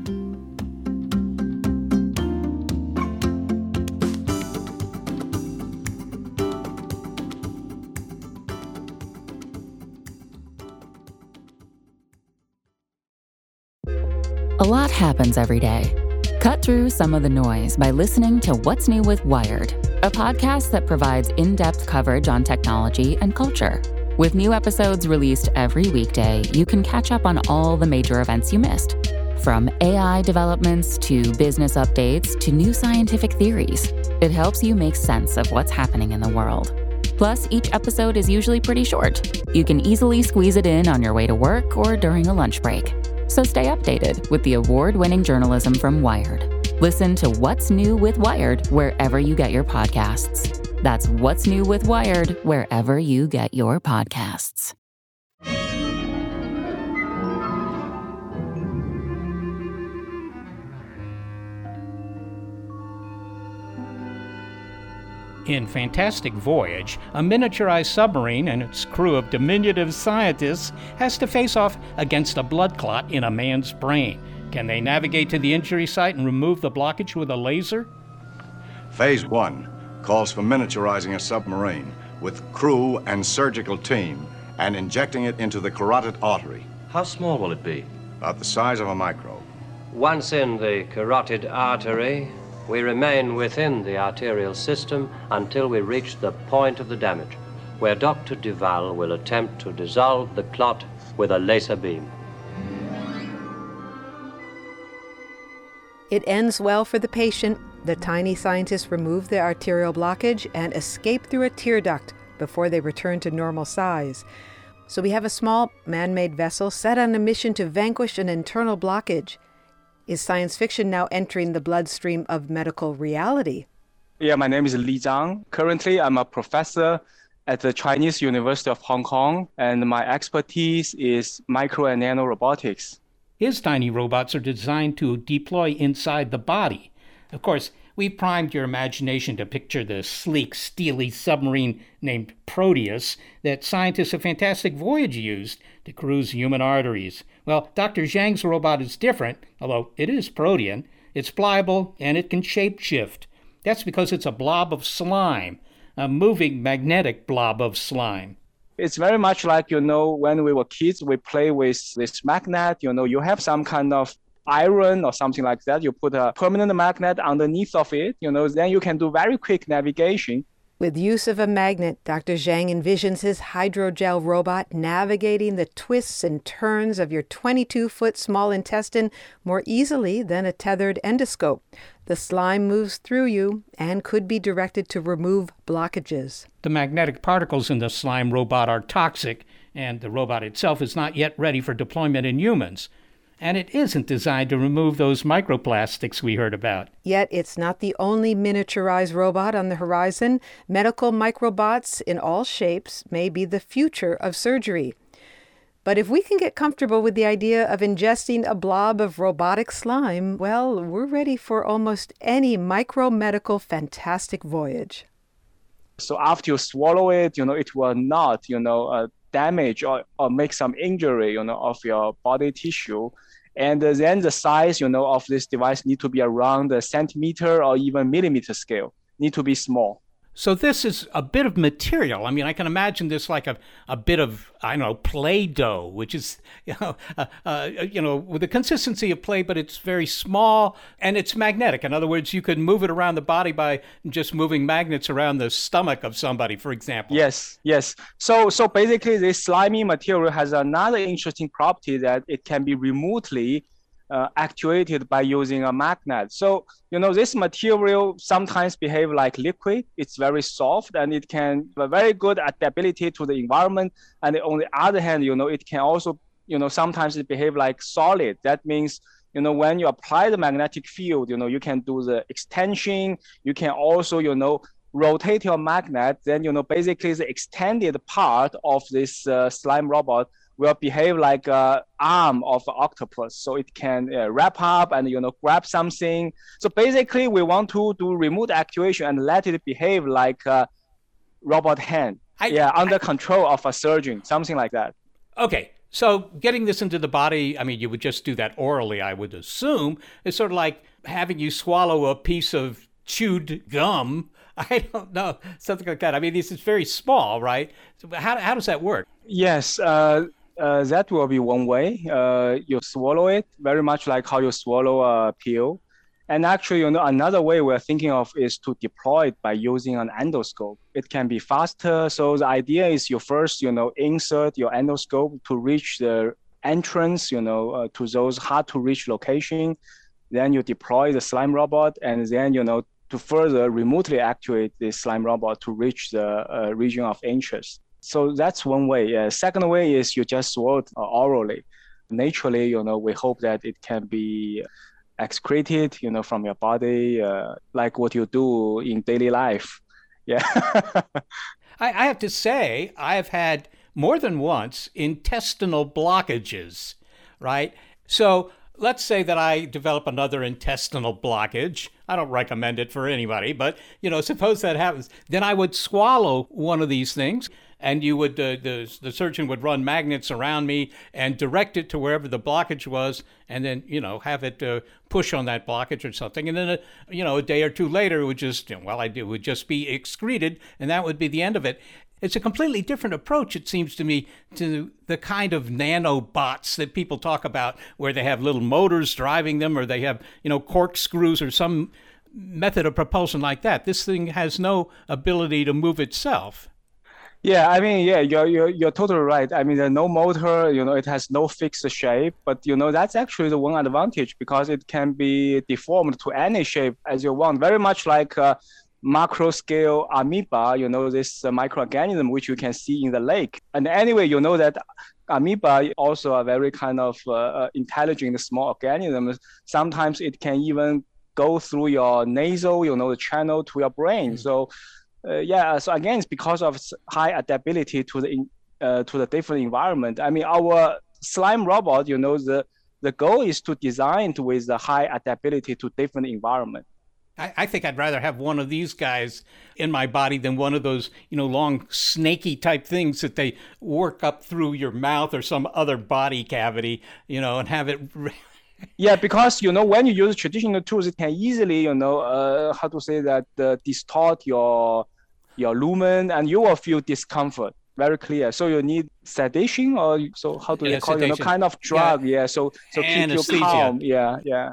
[SPEAKER 15] A lot happens every day. Cut through some of the noise by listening to What's New with Wired, a podcast that provides in-depth coverage on technology and culture. With new episodes released every weekday, you can catch up on all the major events you missed. From A I developments to business updates to new scientific theories, it helps you make sense of what's happening in the world. Plus, each episode is usually pretty short. You can easily squeeze it in on your way to work or during a lunch break. So stay updated with the award-winning journalism from Wired. Listen to What's New with Wired wherever you get your podcasts. That's What's New with Wired wherever you get your podcasts.
[SPEAKER 4] In Fantastic Voyage, a miniaturized submarine and its crew of diminutive scientists has to face off against a blood clot in a man's brain. Can they navigate to the injury site and remove the blockage with a laser?
[SPEAKER 16] Phase one calls for miniaturizing a submarine with crew and surgical team and injecting it into the carotid artery.
[SPEAKER 11] How small will it be?
[SPEAKER 16] About the size of a microbe.
[SPEAKER 12] Once in the carotid artery, we remain within the arterial system until we reach the point of the damage, where Doctor Duval will attempt to dissolve the clot with a laser beam.
[SPEAKER 6] It ends well for the patient. The tiny scientists remove the arterial blockage and escape through a tear duct before they return to normal size. So we have a small man-made vessel set on a mission to vanquish an internal blockage. Is science fiction now entering the bloodstream of medical reality?
[SPEAKER 14] Yeah, my name is Li Zhang. Currently, I'm a professor at the Chinese University of Hong Kong, and my expertise is micro and nano robotics.
[SPEAKER 4] His tiny robots are designed to deploy inside the body. Of course, we primed your imagination to picture the sleek, steely submarine named Proteus that scientists of Fantastic Voyage used to cruise human arteries. Well, Doctor Zhang's robot is different, although it is protean. It's pliable and it can shapeshift. That's because it's a blob of slime, a moving magnetic blob of slime.
[SPEAKER 14] It's very much like, you know, when we were kids, we play with this magnet. You know, you have some kind of iron or something like that. You put a permanent magnet underneath of it, you know, then you can do very quick navigation.
[SPEAKER 6] With use of a magnet, Doctor Zhang envisions his hydrogel robot navigating the twists and turns of your twenty-two foot small intestine more easily than a tethered endoscope. The slime moves through you and could be directed to remove blockages.
[SPEAKER 4] The magnetic particles in the slime robot are toxic, and the robot itself is not yet ready for deployment in humans. And it isn't designed to remove those microplastics we heard about.
[SPEAKER 6] Yet it's not the only miniaturized robot on the horizon. Medical microbots in all shapes may be the future of surgery. But if we can get comfortable with the idea of ingesting a blob of robotic slime, well, we're ready for almost any micro-medical fantastic voyage.
[SPEAKER 14] So after you swallow it, you know, it will not, you know, uh, damage or, or make some injury, you know, of your body tissue. And then the size, you know, of this device need to be around a centimeter or even millimeter scale, need to be small.
[SPEAKER 4] So this is a bit of material. I mean, I can imagine this like a, a bit of, I don't know, Play-Doh, which is, you know, uh, uh, you know, with the consistency of play, but it's very small and it's magnetic. In other words, you could move it around the body by just moving magnets around the stomach of somebody, for example.
[SPEAKER 14] Yes, yes. So, so basically, this slimy material has another interesting property that it can be remotely Uh, actuated by using a magnet. So, you know, this material sometimes behave like liquid. It's very soft and it can have a very good adaptability to the environment. And on the other hand, you know, it can also, you know, sometimes it behave like solid. That means, you know, when you apply the magnetic field, you know, you can do the extension. You can also, you know, rotate your magnet. Then, you know, basically the extended part of this uh, slime robot will behave like an arm of an octopus. So it can uh, wrap up and, you know, grab something. So basically, we want to do remote actuation and let it behave like a robot hand. I, yeah, under I, control of a surgeon, something like that.
[SPEAKER 4] Okay. So getting this into the body, I mean, you would just do that orally, I would assume. It's sort of like having you swallow a piece of chewed gum. I don't know, something like that. I mean, this is very small, right? So how, how does that work?
[SPEAKER 14] Yes. Uh, Uh, that will be one way. Uh, you swallow it, very much like how you swallow a pill. And actually, you know, another way we're thinking of is to deploy it by using an endoscope. It can be faster. So the idea is you first, you know, insert your endoscope to reach the entrance, you know, uh, to those hard to reach location. Then you deploy the slime robot, and then, you know, to further remotely actuate the slime robot to reach the uh, region of interest. So that's one way. Uh, second way is you just swallow it uh, orally. Naturally, you know, we hope that it can be excreted, you know, from your body, uh, like what you do in daily life. Yeah.
[SPEAKER 4] I, I have to say, I've had more than once intestinal blockages, right? So let's say that I develop another intestinal blockage. I don't recommend it for anybody, but, you know, suppose that happens. Then I would swallow one of these things, and you would, uh, the, the surgeon would run magnets around me and direct it to wherever the blockage was, and then, you know, have it uh, push on that blockage or something. And then, uh, you know, a day or two later, it would just, you know, well, I do, it would just be excreted, and that would be the end of it. It's a completely different approach, it seems to me, to the kind of nanobots that people talk about, where they have little motors driving them, or they have, you know, corkscrews or some method of propulsion like that. This thing has no ability to move itself.
[SPEAKER 14] Yeah, I mean, yeah, you're, you're, you're totally right. I mean, there's no motor, you know, it has no fixed shape, but, you know, that's actually the one advantage because it can be deformed to any shape as you want, very much like uh, macro scale amoeba, you know, this uh, microorganism, which you can see in the lake. And anyway, you know that amoeba also a very kind of uh, intelligent small organism. Sometimes it can even go through your nasal, you know, the channel to your brain. Mm. So, uh, yeah, so again, it's because of high adaptability to the uh, to the different environment. I mean, our slime robot, you know, the the goal is to design with a high adaptability to different environment.
[SPEAKER 4] I, I think I'd rather have one of these guys in my body than one of those, you know, long snaky type things that they work up through your mouth or some other body cavity, you know, and have it.
[SPEAKER 14] Yeah, because, you know, when you use traditional tools, it can easily, you know, uh, how to say that, uh, distort your your lumen and you will feel discomfort. Very clear. So you need sedation or so how do yeah, they call sedation. it? You know, kind of drug. Yeah. yeah. So so keep you calm. Yeah. Yeah.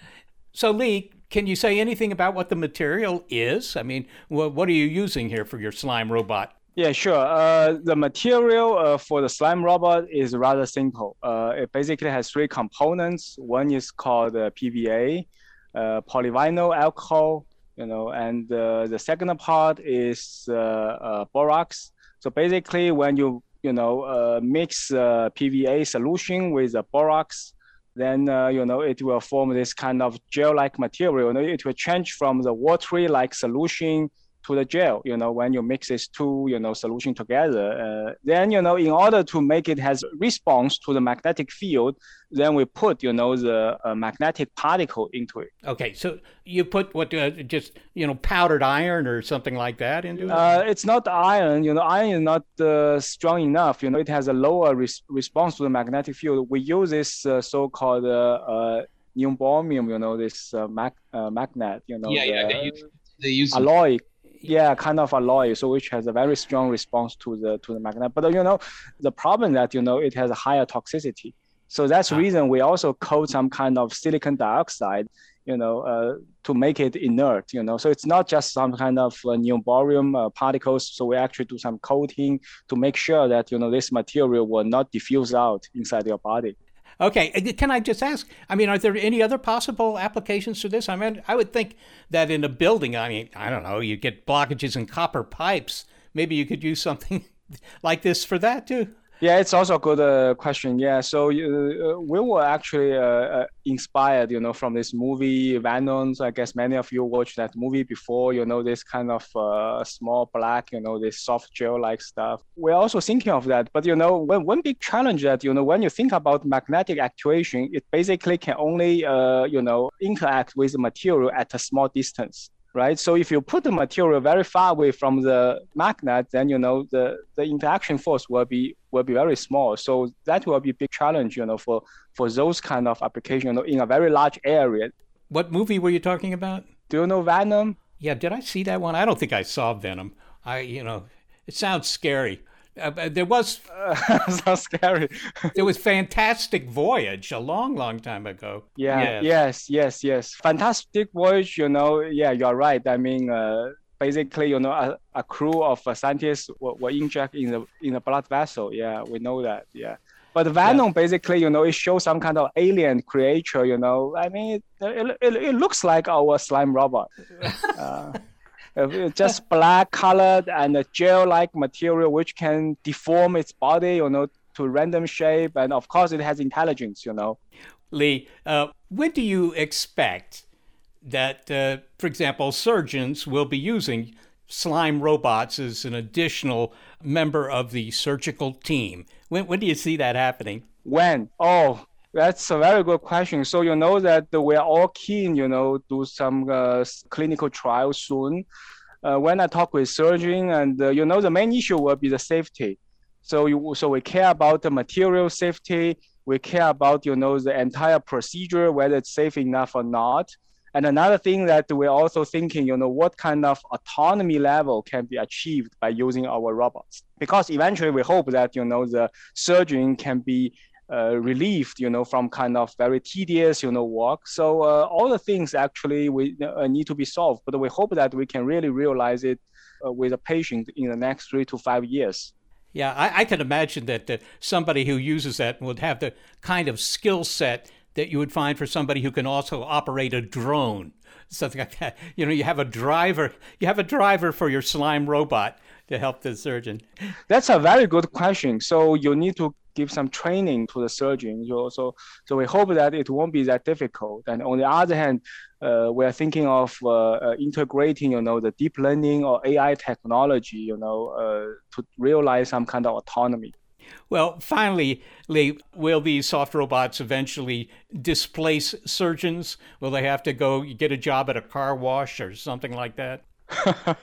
[SPEAKER 4] So Lee, can you say anything about what the material is? I mean, what what are you using here for your slime robot?
[SPEAKER 14] Yeah, sure. Uh, the material uh, for the slime robot is rather simple. Uh, it basically has three components. One is called uh, P V A, uh, polyvinyl alcohol, you know, and uh, the second part is uh, uh, borax. So basically, when you you know uh, mix uh, P V A solution with a borax, then uh, you know it will form this kind of gel-like material. You know, it will change from the watery-like solution to the gel, you know, when you mix these two, you know, solution together. Uh, then, you know, in order to make it has response to the magnetic field, then we put, you know, the uh, magnetic particle into it.
[SPEAKER 4] Okay, so you put what, uh, just, you know, powdered iron or something like that into it?
[SPEAKER 14] Uh, it's not iron, you know, iron is not uh, strong enough, you know, it has a lower res- response to the magnetic field. We use this uh, so-called uh, uh, neodymium, you know, this uh, mag- uh, magnet, you know,
[SPEAKER 17] yeah,
[SPEAKER 14] the,
[SPEAKER 17] yeah, they use, they use
[SPEAKER 14] alloy. Yeah, kind of alloy, so which has a very strong response to the to the magnet. But you know, the problem that you know it has a higher toxicity. So that's the reason we also coat some kind of silicon dioxide, you know, uh, to make it inert. You know, so it's not just some kind of uh, neodymium uh, particles. So we actually do some coating to make sure that you know this material will not diffuse out inside your body.
[SPEAKER 4] Okay, can I just ask, I mean, are there any other possible applications to this? I mean, I would think that in a building, I mean, I don't know, you get blockages in copper pipes. Maybe you could use something like this for that too.
[SPEAKER 14] Yeah, it's also a good uh, question. Yeah, so uh, we were actually uh, uh, inspired, you know, from this movie Venom. I guess many of you watched that movie before. You know, this kind of uh, small black, you know, this soft gel-like stuff. We're also thinking of that, but you know, one one big challenge that you know when you think about magnetic actuation, it basically can only uh, you know interact with the material at a small distance. Right. So if you put the material very far away from the magnet, then, you know, the, the interaction force will be will be very small. So that will be a big challenge, you know, for, for those kind of applications, you know, in a very large area.
[SPEAKER 4] What movie were you talking about?
[SPEAKER 14] Do you know Venom?
[SPEAKER 4] Yeah. Did I see that one? I don't think I saw Venom. I, you know, it sounds scary. Uh, there was
[SPEAKER 14] uh, sounds scary.
[SPEAKER 4] There was Fantastic Voyage a long, long time ago.
[SPEAKER 14] Yeah, yes, yes, yes, yes. Fantastic Voyage. You know, yeah, you're right. I mean, uh, basically, you know, a, a crew of uh, scientists were, were injected in the in a blood vessel. Yeah, we know that. Yeah, but Venom, yeah. basically, you know, it shows some kind of alien creature. You know, I mean, it it, it looks like our slime robot. Uh, just black colored and a gel-like material which can deform its body, you know, to random shape. And of course, it has intelligence, you know.
[SPEAKER 4] Lee, uh, when do you expect that, uh, for example, surgeons will be using slime robots as an additional member of the surgical team? When, when do you see that happening?
[SPEAKER 14] When? Oh, that's a very good question. So you know that we are all keen, you know, do some uh, clinical trials soon. Uh, when I talk with surgeon, and uh, you know, the main issue will be the safety. So you, so we care about the material safety. We care about, you know, the entire procedure, whether it's safe enough or not. And another thing that we're also thinking, you know, what kind of autonomy level can be achieved by using our robots? Because eventually we hope that, you know, the surgeon can be Uh, relieved, you know, from kind of very tedious, you know, work. So uh, all the things actually we uh, need to be solved, but we hope that we can really realize it uh, with a patient in the next three to five years.
[SPEAKER 4] Yeah, I, I can imagine that uh, somebody who uses that would have the kind of skill set that you would find for somebody who can also operate a drone, something like that. You know, you have a driver, you have a driver for your slime robot to help the surgeon.
[SPEAKER 14] That's a very good question. So you need to give some training to the surgeon. So, so, so we hope that it won't be that difficult. And on the other hand, uh, we are thinking of uh, uh, integrating, you know, the deep learning or A I technology, you know, uh, to realize some kind of autonomy.
[SPEAKER 4] Well, finally, Lee, will these soft robots eventually displace surgeons? Will they have to go get a job at a car wash or something like that?
[SPEAKER 14] uh,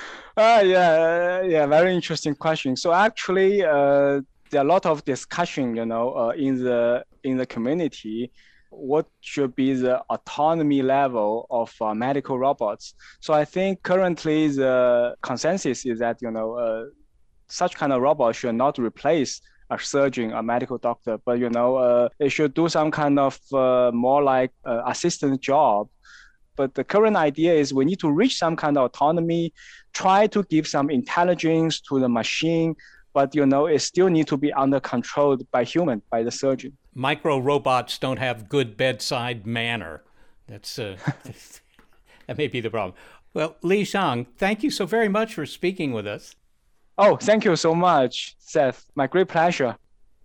[SPEAKER 14] yeah, yeah, very interesting question. So actually, uh, there are a lot of discussion, you know, uh, in the in the community. What should be the autonomy level of uh, medical robots? So I think currently the consensus is that, you know, uh, such kind of robot should not replace a surgeon, a medical doctor, but, you know, uh, it should do some kind of uh, more like uh, assistant job. But the current idea is we need to reach some kind of autonomy, try to give some intelligence to the machine, but, you know, it still need to be under control by human, by the surgeon.
[SPEAKER 4] Micro robots don't have good bedside manner. That's uh, that may be the problem. Well, Li Zhang, thank you so very much for speaking with us.
[SPEAKER 14] Oh, thank you so much, Seth. My great pleasure.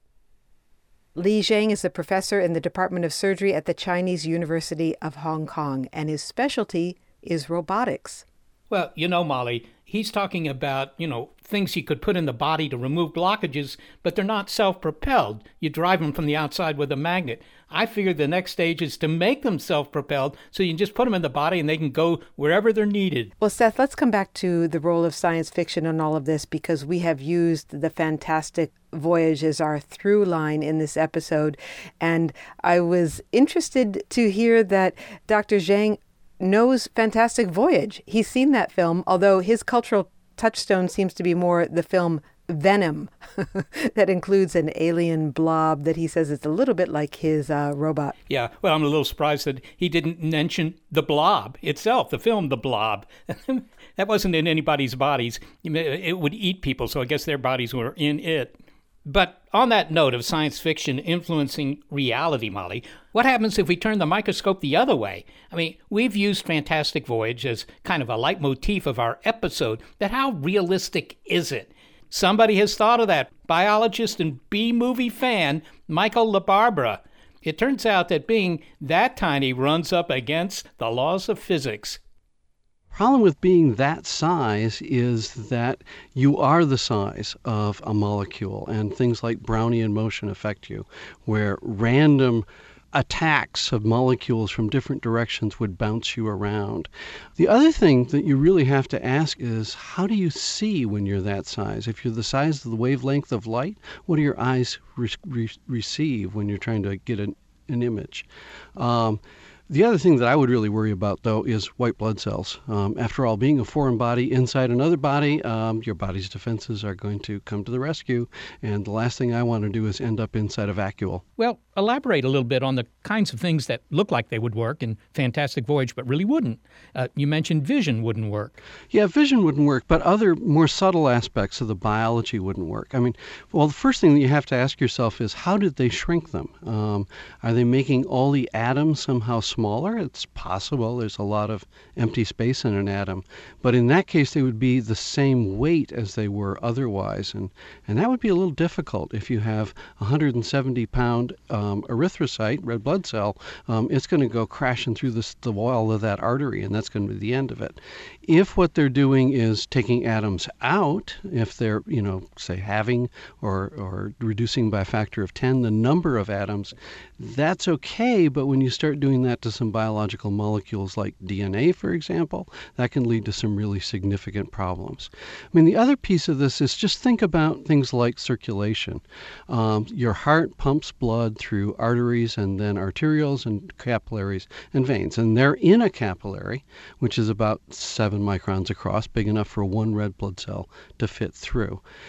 [SPEAKER 6] Li Zhang is a professor in the Department of Surgery at the Chinese University of Hong Kong, and his specialty is robotics.
[SPEAKER 4] Well, you know, Molly, he's talking about, you know, things you could put in the body to remove blockages, but they're not self-propelled. You drive them from the outside with a magnet. I figured the next stage is to make them self-propelled so you can just put them in the body and they can go wherever they're needed.
[SPEAKER 6] Well, Seth, let's come back to the role of science fiction in all of this, because we have used the Fantastic Voyage as our through line in this episode. And I was interested to hear that Doctor Zhang knows Fantastic Voyage. He's seen that film, although his cultural touchstone seems to be more the film Venom, that includes an alien blob that he says is a little bit like his uh, robot.
[SPEAKER 4] Yeah, well, I'm a little surprised that he didn't mention the blob itself, the film The Blob. That wasn't in anybody's bodies. It would eat people, so I guess their bodies were in it. But on that note of science fiction influencing reality, Molly, what happens if we turn the microscope the other way? I mean, we've used Fantastic Voyage as kind of a leitmotif of our episode, but how realistic is it? Somebody has thought of that. Biologist and B-movie fan Michael LaBarbera. It turns out that being that tiny runs up against the laws of physics.
[SPEAKER 17] Problem with being that size is that you are the size of a molecule, and things like Brownian motion affect you, where random attacks of molecules from different directions would bounce you around. The other thing that you really have to ask is, how do you see when you're that size? If you're the size of the wavelength of light, what do your eyes re- re- receive when you're trying to get an, an image? Um, The other thing that I would really worry about, though, is white blood cells. Um, after all, being a foreign body inside another body, um, your body's defenses are going to come to the rescue, and the last thing I want to do is end up inside a vacuole.
[SPEAKER 4] Well, elaborate a little bit on the kinds of things that look like they would work in Fantastic Voyage, but really wouldn't. Uh, you mentioned vision wouldn't work.
[SPEAKER 17] Yeah, vision wouldn't work, but other more subtle aspects of the biology wouldn't work. I mean, well, the first thing that you have to ask yourself is, how did they shrink them? Um, are they making all the atoms somehow smaller? Smaller? It's possible. There's a lot of empty space in an atom. But in that case, they would be the same weight as they were otherwise. And, and that would be a little difficult. If you have a one hundred seventy pound um, erythrocyte, red blood cell, um, it's going to go crashing through this, the wall of that artery, and that's going to be the end of it. If what they're doing is taking atoms out, if they're, you know, say halving or, or reducing by a factor of ten the number of atoms, that's okay. But when you start doing that to some biological molecules like D N A, for example, that can lead to some really significant problems. I mean, the other piece of this is just think about things like circulation. Um, your heart pumps blood through arteries and then arterioles and capillaries and veins. And they're in a capillary, which is about seven microns across, big enough for one red blood cell to fit through.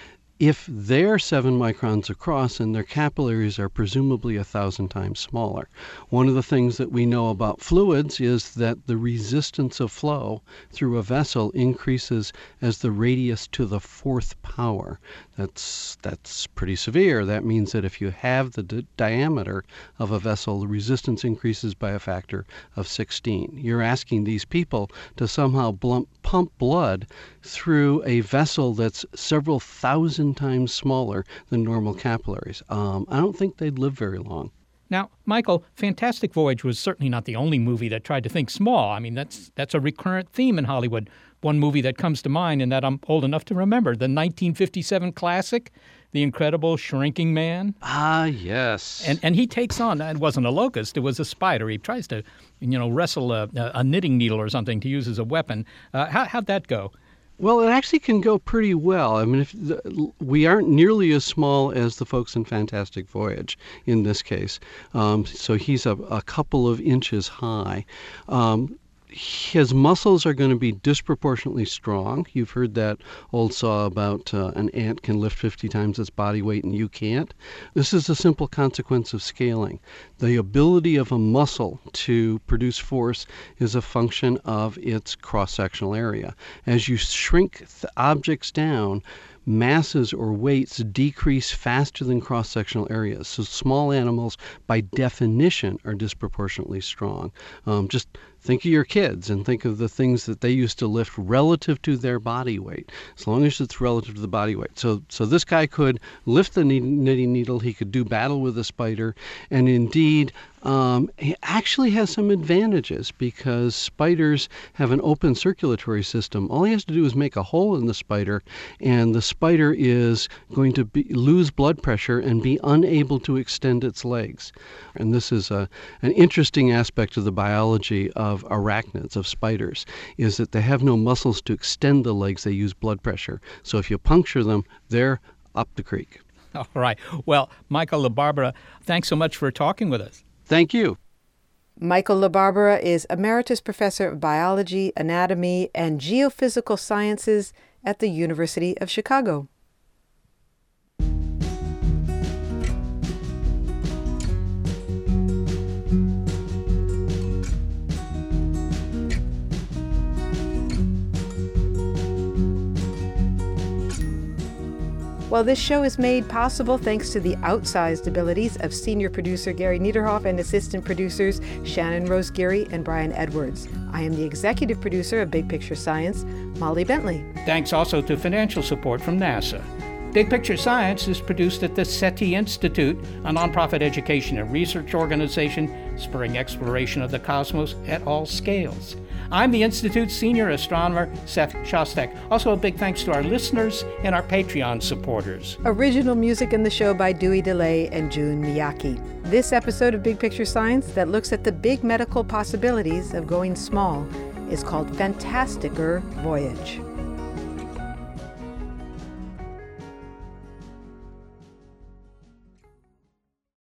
[SPEAKER 17] if they're seven microns across and their capillaries are presumably a thousand times smaller. One of the things that we know about fluids is that the resistance of flow through a vessel increases as the radius to the fourth power. That's that's pretty severe. That means that if you have the di- diameter of a vessel, the resistance increases by a factor of sixteen. You're asking these people to somehow blump, pump blood through a vessel that's several thousand times smaller than normal capillaries. Um, I don't think they'd live very long.
[SPEAKER 4] Now, Michael, Fantastic Voyage was certainly not the only movie that tried to think small. I mean, that's that's a recurrent theme in Hollywood. One movie that comes to mind, and that I'm old enough to remember, the nineteen fifty-seven classic, The Incredible Shrinking Man.
[SPEAKER 17] Ah, yes.
[SPEAKER 4] And and he takes on, it wasn't a locust, it was a spider. He tries to, you know, wrestle a, a knitting needle or something to use as a weapon. Uh, how, how'd that go?
[SPEAKER 17] Well, it actually can go pretty well. I mean, if the, we aren't nearly as small as the folks in Fantastic Voyage in this case. Um, so he's a, a couple of inches high. Um, his muscles are going to be disproportionately strong. You've heard that old saw about uh, an ant can lift fifty times its body weight and you can't. This is a simple consequence of scaling. The ability of a muscle to produce force is a function of its cross-sectional area. As you shrink th- objects down, masses or weights decrease faster than cross-sectional areas. So small animals, by definition, are disproportionately strong. Um, just think of your kids and think of the things that they used to lift relative to their body weight, as long as it's relative to the body weight. So so this guy could lift the knitting needle, he could do battle with a spider, and indeed um, he actually has some advantages because spiders have an open circulatory system. All he has to do is make a hole in the spider, and the spider is going to be, lose blood pressure and be unable to extend its legs. And this is a, an interesting aspect of the biology of arachnids, of spiders, is that they have no muscles to extend the legs. They use blood pressure. So if you puncture them, they're up the creek.
[SPEAKER 4] All right. Well, Michael LaBarbera, thanks so much for talking with us.
[SPEAKER 17] Thank you.
[SPEAKER 6] Michael LaBarbera is Emeritus Professor of Biology, Anatomy, and Geophysical Sciences at the University of Chicago. Well, this show is made possible thanks to the outsized abilities of senior producer Gary Niederhoff and assistant producers Shannon Rose Geary and Brian Edwards. I am the executive producer of Big Picture Science, Molly Bentley.
[SPEAKER 4] Thanks also to financial support from NASA. Big Picture Science is produced at the SETI Institute, a nonprofit education and research organization spurring exploration of the cosmos at all scales. I'm the Institute's senior astronomer, Seth Shostak. Also a big thanks to our listeners and our Patreon supporters.
[SPEAKER 6] Original music in the show by Dewey DeLay and June Miyake. This episode of Big Picture Science that looks at the big medical possibilities of going small is called Fantasticer Voyage.